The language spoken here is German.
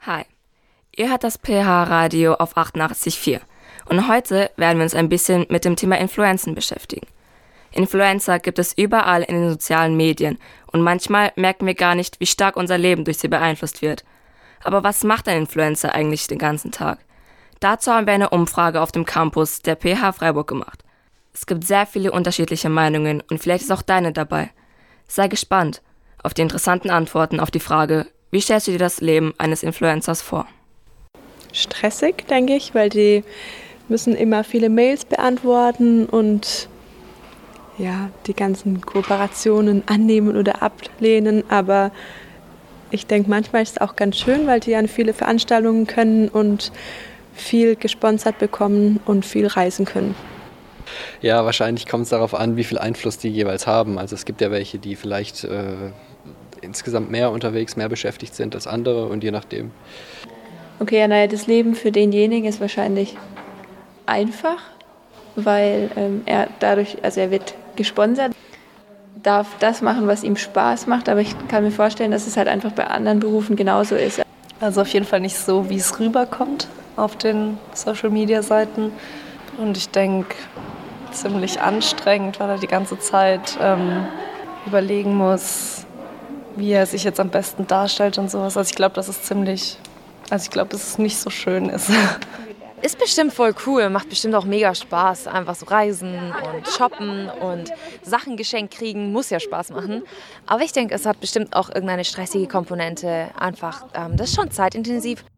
Hi, ihr hört das PH-Radio auf 88.4 und heute werden wir uns ein bisschen mit dem Thema Influenzen beschäftigen. Influencer gibt es überall in den sozialen Medien und manchmal merken wir gar nicht, wie stark unser Leben durch sie beeinflusst wird. Aber was macht ein Influencer eigentlich den ganzen Tag? Dazu haben wir eine Umfrage auf dem Campus der PH Freiburg gemacht. Es gibt sehr viele unterschiedliche Meinungen und vielleicht ist auch deine dabei. Sei gespannt auf die interessanten Antworten auf die Frage, wie stellst du dir das Leben eines Influencers vor? Stressig, denke ich, weil die müssen immer viele Mails beantworten und ja, die ganzen Kooperationen annehmen oder ablehnen. Aber ich denke, manchmal ist es auch ganz schön, weil die an viele Veranstaltungen können und viel gesponsert bekommen und viel reisen können. Ja, wahrscheinlich kommt es darauf an, wie viel Einfluss die jeweils haben. Also es gibt ja welche, die vielleicht insgesamt mehr unterwegs, mehr beschäftigt sind als andere und je nachdem. Okay, ja, das Leben für denjenigen ist wahrscheinlich einfach, weil er wird gesponsert, darf das machen, was ihm Spaß macht, aber ich kann mir vorstellen, dass es halt einfach bei anderen Berufen genauso ist. Also auf jeden Fall nicht so, wie es rüberkommt auf den Social-Media-Seiten. Und ich denke, ziemlich anstrengend, weil er die ganze Zeit überlegen muss, wie er sich jetzt am besten darstellt und sowas. Also ich glaube, dass es nicht so schön ist. Ist bestimmt voll cool, macht bestimmt auch mega Spaß. Einfach so reisen und shoppen und Sachen geschenkt kriegen, muss ja Spaß machen. Aber ich denke, es hat bestimmt auch irgendeine stressige Komponente. Einfach, das ist schon zeitintensiv.